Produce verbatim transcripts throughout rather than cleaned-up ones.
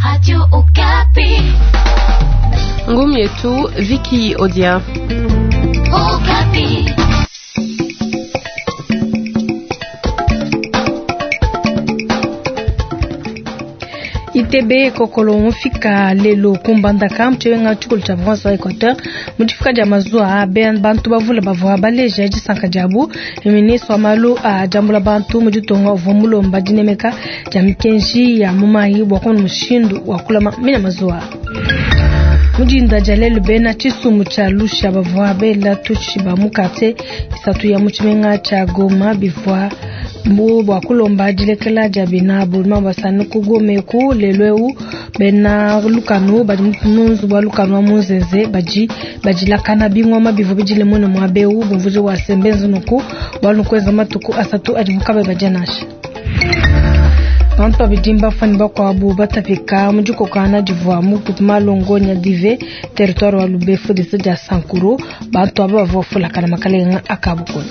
Radio Okapi. Ngumi yetu Vicky Odia. Okapi. Itebe kokolo mufika lelo kumbanda kam chenga chukul cha France wa Equateur mutifika jamazua ben bantu bavula bavwa baleje ji sankajabu ministre malu a jambula bantu mujitonga vomulo mbadinemeka jamkenji ya mumayi bwakon mushindu wakula mina mazua mujinda jalelu bena chisumu cha lusha bavwa bela tuchiba mukate isatu ya muchimenga cha Goma bivwa mbu bwakulomba dilekela jabina bulma basanu kugome ku lelweu bena lukanu badimpununzu balukanu amunzeze baji bajilakana bingwa mabivo bijile mwana mwabeu bumvuje wasembenzo nuku balukweza matuku asatu adimukabe bajanasha Bantu abidimba fani bakwa abu batapika mjuko kana jivwa mukutuma longonya dive territoire wa Lubefu de Seja Sankuru bantu aba bavofula kana makalenga akabukoni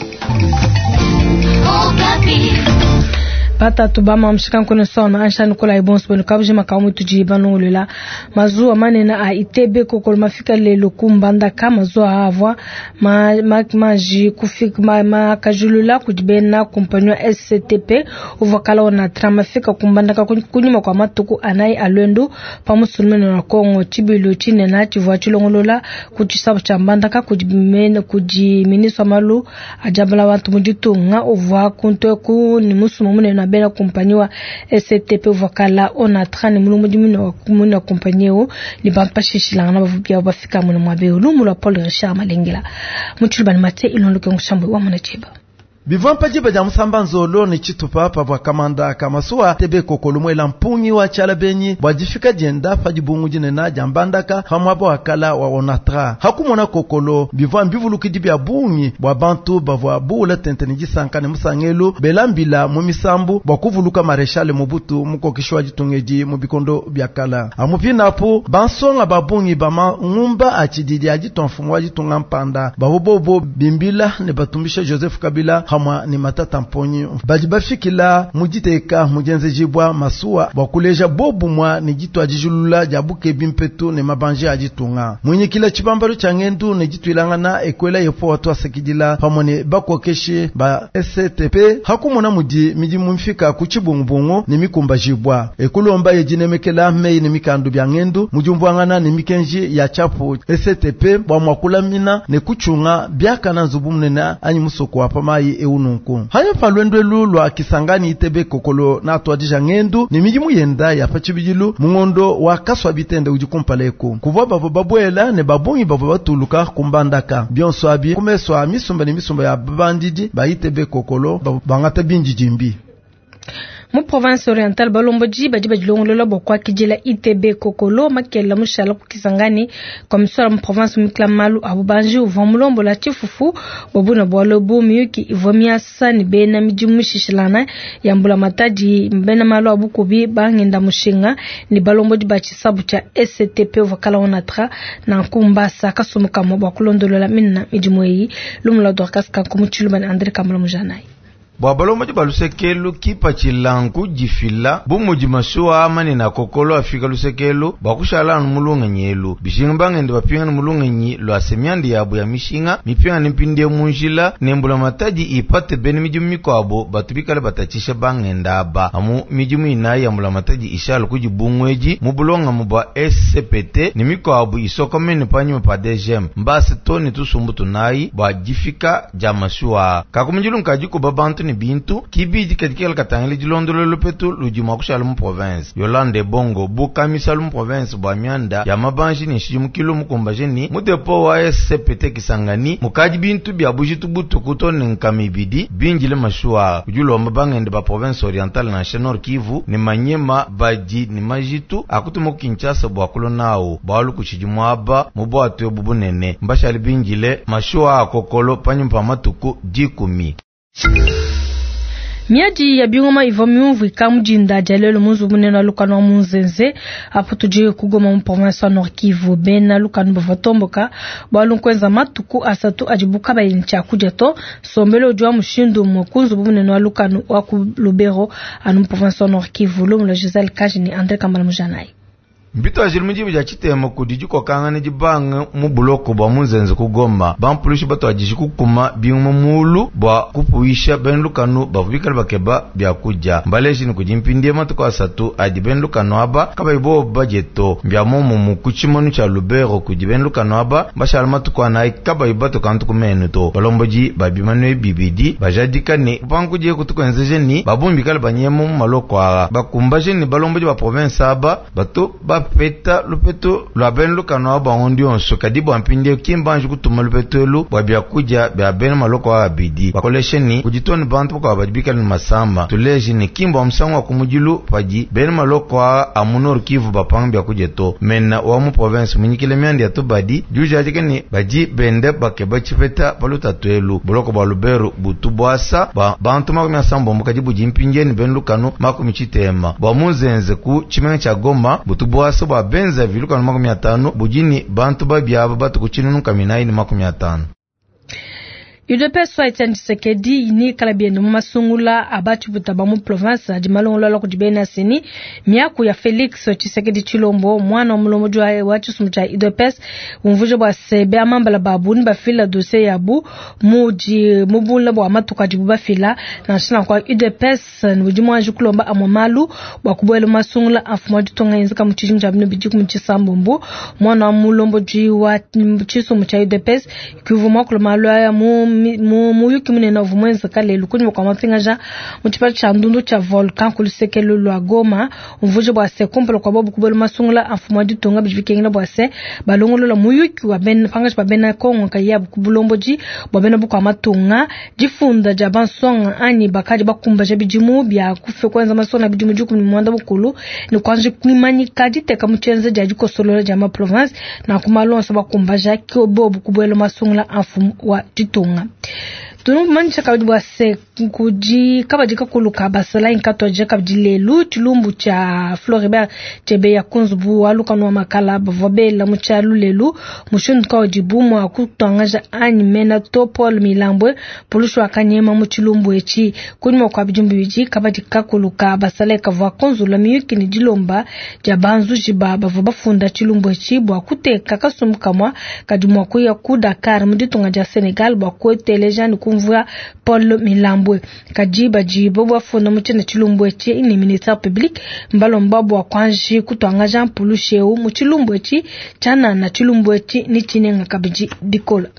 Pata tubama mshika mkono sona ansha nikola ibonsi bonu kabuje makamu tujiba nolula mazuwa manena a itebe kokol mafika lelo kumbanda kama zuwa havwa ma ma maji kufika ma, ma kajulula kujibena kumpanyo S C T P uvakala ona trama fika kumbanda ka kunyuma kwa matuku anai alwendu pamusulmene na Kongo chibilo chine na chivwa chilongolola kuchisabu chambanda ka kujibene kujiministwa malu ajabala watu mujitunga uvwa kunto ku ni musumu mune na bena kompaniwa S C T P vakala ona trani mulumu dimino kumuna kompaniyo libampa shishilanga na bavubia bafika muna mwabe lumula Paul Richard Malengela muchulbani mate ilondoke ngushambu wa munacheba Bivampa jiba ja musamba nzolo ni chitupa pa bwa kamanda kamasua tebe kokolo mwela mpungi wa chala benyi bwajifika jenda pa jibungu jinena jambandaka hamwabo wakala wa onatra hakumona kokolo bivwa mbivuluki jibia bungi bwa bantu bavwa bula tenteniji sankane musangelu belambila mumisambu bwakuvuluka mareshale mubutu mukokishwa jitungeji mubikondo biakala amupina po bansonga babungi bama ngumba achididi ajitonfumu wajitunga mpanda bahobobo bimbila ne batumbisha Joseph Kabila hamwa ni matata mponyi bajibafikila mujiteka mujenze jibwa masuwa bakuleja bobu mwa ni jitu ajijulula jabuke bimpetu ne mabanje ajitunga mwenye kila chibambaro changendu ne jitu ilangana ekwela yepo watu asekidila hamwa ni bakwakeshi ba S C T P hakumona muji miji mumfika kuchibungubungu ni mikumba jibwa ekulomba yejinemekela mei ni mikandu byangendu mujumbuangana ni mikenji ya chapu S C T P bwa mwakula mina ne kuchunga biaka na nzubumnena anyi musoko wapamayi eununku haya palwendwe lulwa kisangani itebe kokolo na atwadija ngendu ni miji muyenda ya pachibijilu mungondo wa kaswa bitende ujikumpaleko kuvwa bavo babwela ne babungi bavo batuluka kumbandaka bionso abi kumeswa misumba ni misumba ya bandidi ba itebe kokolo bangata binji jimbi mu province orientale balomboji baji bajilongolola bokwa kijela I T B kokolo makela mushala kukisangani komisora mu province miklamalu abubanji uvamulombo la chifufu bobuna bwalobu miyuki ivomia sani bena mijimushishilana yambula mataji mbena malu abukubi bangenda mushinga ni balomboji bachi sabu cha S C T P vakala onatra na kumbasa kasumuka mobwa kulondolola minna mijimweyi lumula dorkas kankumuchulubani Andre Kamala Mujanai Bwabalo moja balusekelu kipa chilanku jifila bumuji masuwa amani na kokolo afika lusekelu bakushala numulunga nyelu bishinga bangende bapinga numulunga nyi lo asemiandi yabu ya mishinga mipinga nimpinde munjila nembula mataji ipate beni mijumu mikwabo batubikale batachisha bangenda aba amu mijumu inayi ya mbula mataji ishalo kujibungweji mubulonga mubwa S C P T ni mikwabo isoko meni panyuma pa D G M mbasi toni tusumbu tunayi bwa jifika jamasuwa kakumijulu nkajiko babantu ni bintu kibiji katikela katangeli jilondolo lupetu lujima kushala mu province Yolande Bongo buka misalu mu province bwa mianda ya mabanji ni shijimu kilo mukumba jeni mudepo wa S C P T kisangani mukaji bintu bya bujitu butu kutoni nkamibidi binjile mashua ujulo wa mabangende ba province orientale na Nord Kivu ni Manyema baji ni majitu akutumo Kinshasa bwa kulo nao bawalu kuchijimu aba mubo atuyo bubu nene mbashali binjile mashua kokolo panyumpa matuku jikumi Miadi ya biongoma ivomiuvu ikamujinda jalelo munzu munena lukanu wa munzenze aputuje kugoma mu province wa Nord Kivu bena lukanu bavatomboka balunkweza matuku asatu ajibuka bayincha kujato sombelo jwa mushindu mukunzu munena wa lukanu wa ku Lubero anu province wa Nord Kivu lo mu Giselle Kajini Andre Kamala Mujanai Mbito ajili mujibu ja chitemo kudiji kwa kangane jibanga mubuloko bwa munzenze kugoma. Bampulushi bato ajishi kukuma biumu mulu bwa kupuisha benlukanu bavubikali bakeba bya kuja. Mbaleshi ni kujimpindie matuko asatu adi benlukanu haba kaba ibo bajeto. Mbya mumu mukuchimonu cha Lubero kuji benlukanu haba basha alamatuko anai kaba ibato kantu kumenuto. Balomboji babimanwe bibidi bajadika ni kupanguje kutuko enzeje ni babumbikali banyemu maloko aga. Bakumbaje ni balomboji ba province haba bato ba peta lupeto lwa benlukanu haba ondi onso kadibu ampindie kimbanju kutuma lupeto elu bwabia kuja bia bena maloko wa bidi bakoleshe ni kujitoni bantu kwa badibika ni masamba tuleji ni kimba msangu wa kumujilu paji bena maloko wa amunor Kivu bapanga bia kujeto mena wa mu province munyikile miandi ya tubadi juja ajike ni baji bende bake bachipeta baluta tuelu buloko ba Lubero butu bwasa ba bantu makumi asamba mkajibu jimpinje ni benlukanu makumi chitema ba muzenze ku chimenga cha Goma butu bwasa ba benza vilukanu makumi atano bujini bantu babia batu kuchinu kaminai ni makumi atano. U D P S wa Etienne Tshisekedi ini kalabiendo masungula abachi butaba mu province ajimalongo la kujibena sini miaku ya Felix Tshisekedi Chilombo mwana omulombo jwa wachi sumucha U D P S umvuje bwa sebe amambala babuni bafila dossier yabu muji mubula bwa matuka jibuba fila na shina kwa U D P S nujimwa ajukulomba amamalu bwa kubwele masungula afuma ditonga inzika mchiji mjabini bijiku mchisambombo mwana omulombo jwa chisumucha U D P S kivuma kulomalo ya mu mu muyuki munena vumwenza kale lukunyi kwa mapingaja mutipali cha ndundu cha volcan kulisekelo lwa Goma umvuje bwa se kumpelo kwa bobu kubelo masungula afuma ditonga bijvikengela bwa se balongolo la muyuki wa ben pangaje ba bena Kongo kaya kubulomboji bwa bena bukwa matunga jifunda ja bansonga ani bakaje bakumbaje bijimu bya kufe kwanza masona bijimu juku ni mwanda bukulu ni kwanje kunimani kaji teka mchenze jaji kosolola jama province na kumalonsa bakumbaje kyo bobu kubelo masungula afuma wa ditonga. Tunu mancha kabidi bwase kuji kabajika kuluka basala inkatoje kabidi lelu tulumbu cha Floribert Chebe ya kunzubu walukanu wa makala bavobela muchalu lelu mushundu kwa ujibumu wa kutuangaja ani mena topol milambwe polushu wakanyema muchilumbu echi kunima kwa bijumbu wiji kabajika kuluka basala ikavwa kunzula miyuki ni jilomba jabanzu jiba bavobafunda chilumbu echi bwa kute kakasumukamwa kadumwa kuya kudakar muditunga ja Senegal bwa kueteleja ni kumvua Paul Milambwe kajiba jibo bwafuna muchene chilumbwe chi ini minister public mbalo mbabu wa kwanji kutwanga Jean Paul Sheu muchilumbwe chi chana na chilumbwe chi ni chinenga kabiji dikola.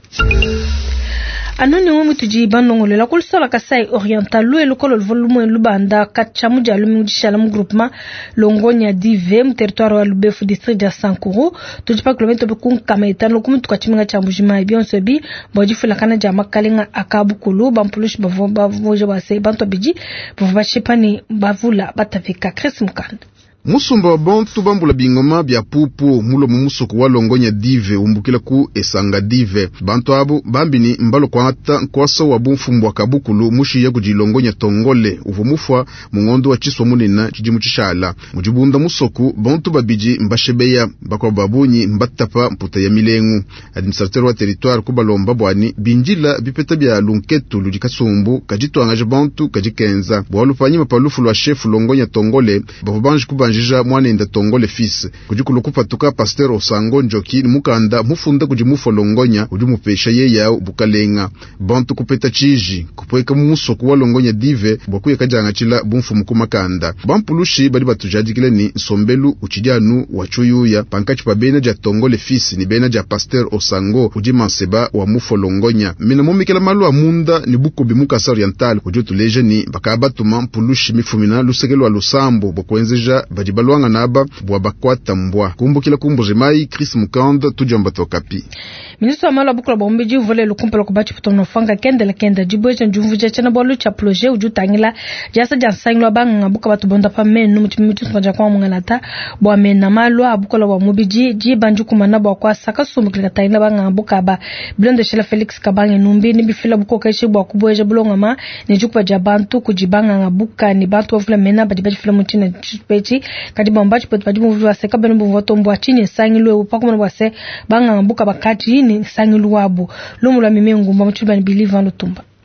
Anoni umu tuji bandongole la kulsola Kasai Oriental lu elokolo volume lubanda kachamu ja lumi udishala mu groupement Longonya Dive mu territoire wa Lubefu district ya Sankuru tujipa kilometre beku kametan lokumu tukachiminga cha mbujima ibionso bi bojifula kana ja makalinga akabukulu bampulush bavomba voje base banto biji bavomba shipani bavula batafika Chris Mukanda. Musumba wa bantu bambula bingoma bya pupu mulo mumusuku wa Longonya Dive umbukila ku Esanga Dive bantu abo bambini mbalo kwa hata kwasa wa bumfumbu wa kabukulu mushi ya kujilongonya tongole uvumufwa mungondo wa chiswa munina chijimuchishala mujibunda musoku bantu babiji mbashebeya bakwa babunyi mbatapa mputa ya milengu administrateur wa territoire kubalomba bwani binjila bipeta bya lunketu lujikasumbu kajitwangaje bantu kajikenza bwalupanyi mapalufu lwa chef Longonya tongole babanji kuba njija mwanenda tongole fils kujikulu kupatuka pasteur Osango Njoki mukanda mufunda kujimufo Longonya ujumupesha ye yao bukalenga bantu kupeta chiji kupweka muso kuwa Longonya Dive bwakuye kajanga chila bumfu mukumakanda bampulushi bali batujadikile ni sombelu uchijanu wachuyuya pankachi pa bena ja tongole fils ni bena ja pasteur Osango ujimanseba wa mufo Longonya mina momikela malu amunda ni buko bimuka oriental kujotuleje ni bakabatuma mpulushi mifumina lusekelo wa lusambo bokwenzeja bajibalwanga naba bwa bakwata mbwa kumbukila kumbuze mai Chris Mukanda tujamba tokapi. Ministre wa mala bukula bombiji vole lukumpelo kubachi putono fanga kende la kenda jibweje njumvuje chana bolu cha projet ujutangila jasa jansanglo banga buka batu bonda pa menu mutimitu twaja kwa munganata bwa mena malwa bukula wa mubiji jibanju kumana bwa kwa saka sumukila taina banga buka ba blonde shela Felix Kabange numbi ni bifila buko kaishi bwa kubweje bulonga ma ni jukwa jabantu kujibanga ngabuka ni bantu wafula mena bajibaji fila mutina chupechi kadiba mbachi pot bajimu vwa seka benu voto mbwa chini sangilwe upako mbwa se banga ngabuka bakati ni sangilu wabu lumu la mimengu mba mchuba ni believe anu tumba.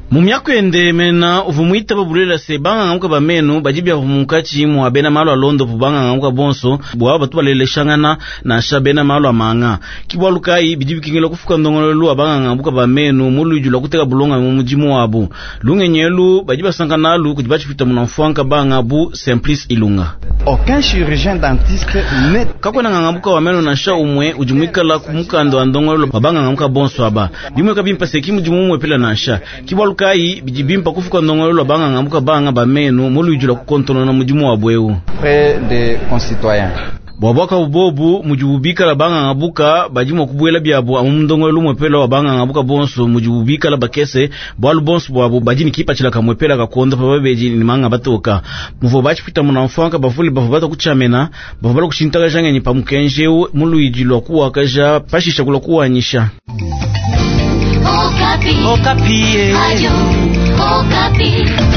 Mumyaku ende mena uvumuita babulela se banga ngamuka bamenu bajibya vumukachi mu abena malo alondo banga ngamuka bonso bwa batu balele shangana na shabena malo amanga kibwalukai bijibi kingelo kufuka ndongolo abanga ngamuka bamenu mulu jula kuteka bulonga mu mujimu wabu lungenyelu bajiba sankanalu kujibachi fita munamfuanka banga bu Simplice Ilunga. Aucun chirurgien dentiste net kakona ngamuka wamenu na sha umwe ujumuika la kumukando andongolo babanga ngamuka bonso aba bimwe kabimpa sekimu jumumwe pela na sha kibwalukai kai bijibimpa kufuka ndongolo banga ngamuka banga bamenu mulujula kukontono na mujimu wa bweu près des concitoyens bwabwaka ubobu mujubika la banga ngabuka bajimo kubwela byabo amundongolo mwepela wa banga ngabuka bonso mujubika la bakese bwalu bonso bwabo bajini kipa chila kamwepela kakonda pa babeji ni manga batoka muvo bachi pita munamfanka bavuli bavubata kuchamena bavubala kushintaga jange ni pamukenjeu mulujilo kuwa kaja pashisha kula kuwanyisha. Okapi. Okapi. Ayo. Okapi.